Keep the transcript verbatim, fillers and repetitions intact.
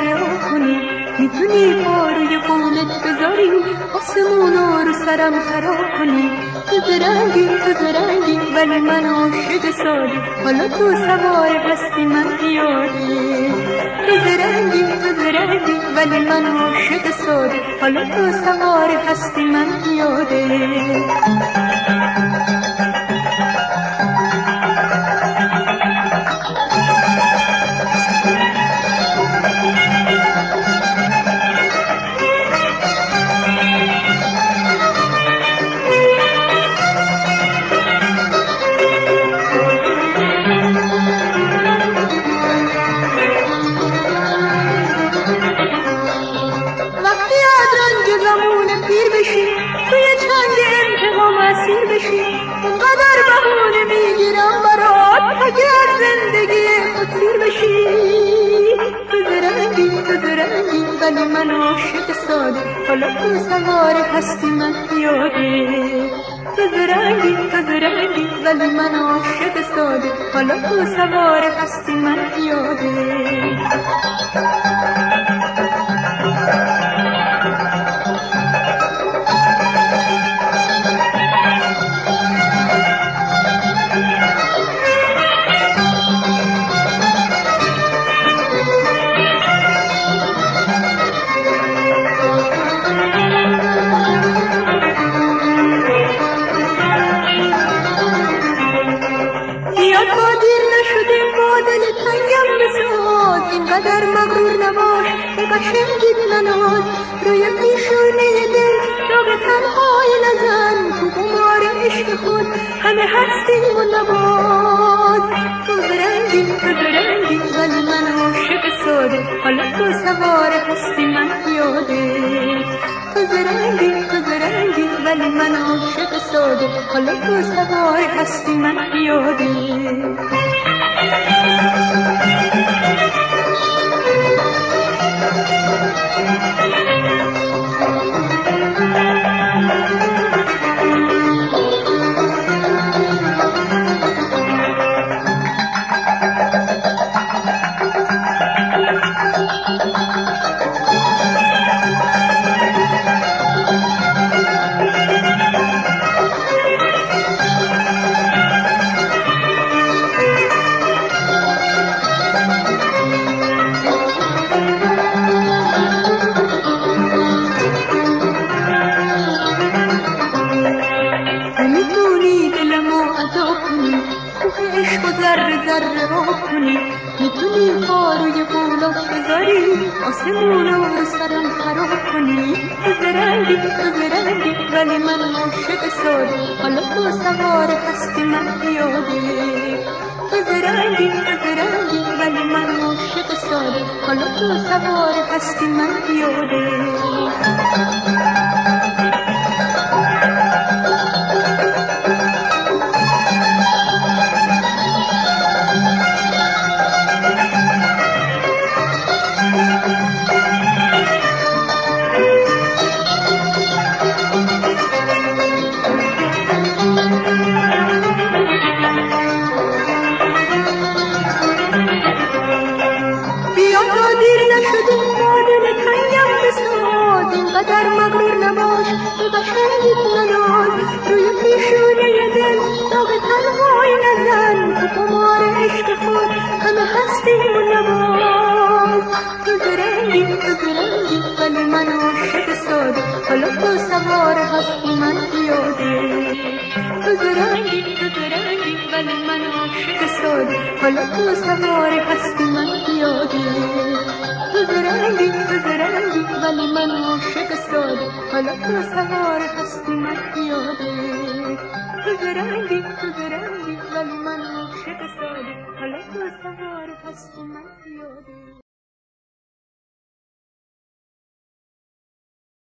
رها کنی، میتونی پاروی قولت بذاری آسمونا رو سرم خراب کنی. تو زرنگی تو زرنگی ولی من عاشق سادی، حالا تو سوار هستی من پیاده. تو زرنگی تو زرنگی ولی من عاشق سادی، حالا تو سوار هستی من پیاده. پیر بشی توی چنگ انتقام اسیر بشی، اونقدر بهونه میگیرم برات اگه از زندگی خود سیر بشی. تو زرنگی تو زرنگی ولی من عاشق ساده، حالا تو سوار هستی من پیاده. تو زرنگی تو زرنگی ولی من عاشق ساده، حالا تو سوار هستی من پیاده. با دیر نشده با دل تنگم بساز، اینقدر مغرور نباش به قشنگیت نناز. روی پیشونه دل داغ تنهایی نزن، تو قمار عشق خود همه هستیم و نباز. تو زرنگی تو زرنگی ولی من عاشق ساده، حالا تو سوار هستی من پیاده. تو زرنگی تو زرنگی ولی من عاشق ساده، حالا تو سوار هستی من پیاده. میتونی دلمو عذاب کنی، کوه عشق و ذره ذره آب کنی، میتونی پاروی قولات بذاری آسمونا رو سرم خراب کنی. تو زرنگی تو زرنگی ولی من عاشق ساده، حالا تو سوار هستی من پیاده. تو زرنگی تو زرنگی ولی من عاشق ساده، حالا تو سوار هستی من پیاده. دیر نشده با دل تنگم بساز، اینقدر مغرور نباش به قشنگیت نناز. روی پیشونه دل داغ تنهایی نزن، تو قمار عشق خود همه هستیم و نباز. تو زرنگی تو زرنگی ولی من عاشق ساده، حالا تو سوار هستی من پیاده. تو زرنگی تو زرنگی ولی من عاشق ساده، حالا تو سوار هستی من پیاده. تو زرنگی تو زرنگی ولی من عاشق ساده، حالا تو سوار هستی من پیاده. تو زرنگی تو زرنگی ولی من عاشق ساده، حالا تو سوار هستی من پیاده.